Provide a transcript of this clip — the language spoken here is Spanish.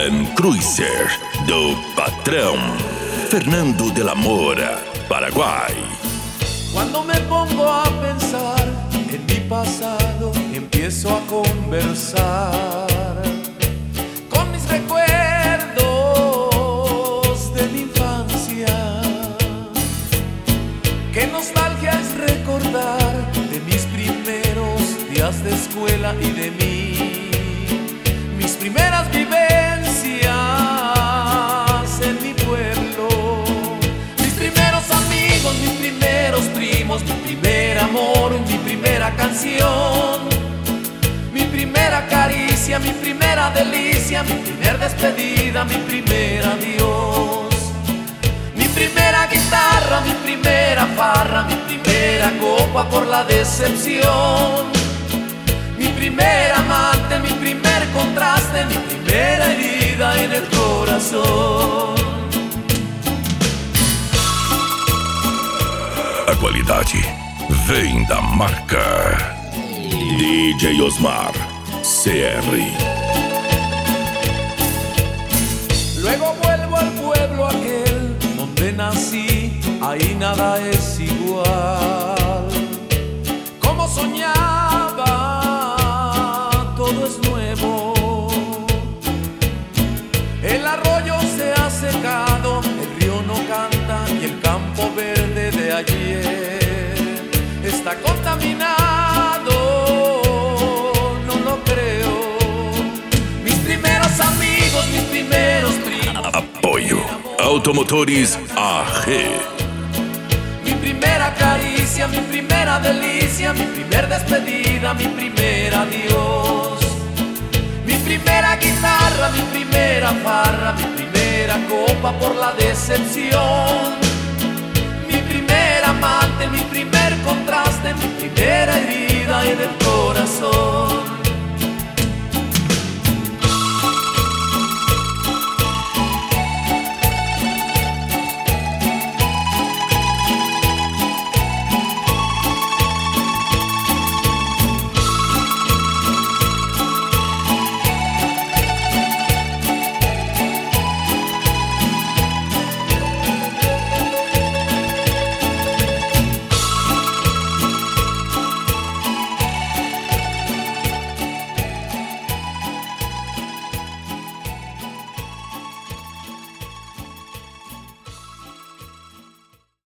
Land Cruiser do patrão Fernando de la Mora, Paraguay. Cuando me pongo a pensar en mi pasado, empiezo a conversar con mis recuerdos de mi infancia. Qué nostalgia es recordar de mis primeros días de escuela y de mis primeras vivencias en mi pueblo. Mis primeros amigos, mis primeros primos, mi primer amor, mi primera canción, mi primera caricia, mi primera delicia, mi primer despedida, mi primer adiós. Mi primera guitarra, mi primera farra, mi primera copa por la decepción. Mi primer amante, mi primer contraste, mi primera herida en el coração. A qualidade vem da marca DJ Osmar CR. Luego vuelvo al pueblo aquel donde nací, ahí nada es igual. Como soñaba, todo es nuevo. El arroyo se ha secado, el río no canta y el campo verde de ayer está contaminado, no lo creo. Mis primeros amigos, mis primeros primos. Apoio Automotores AG. Mi primera caricia, mi primera delicia, mi primer despedida, mi primer adiós. Mi primera guitarra, mi primera farra, mi primera copa por la decepción. Mi primer amante, mi primer contraste, mi primera herida en el corazón.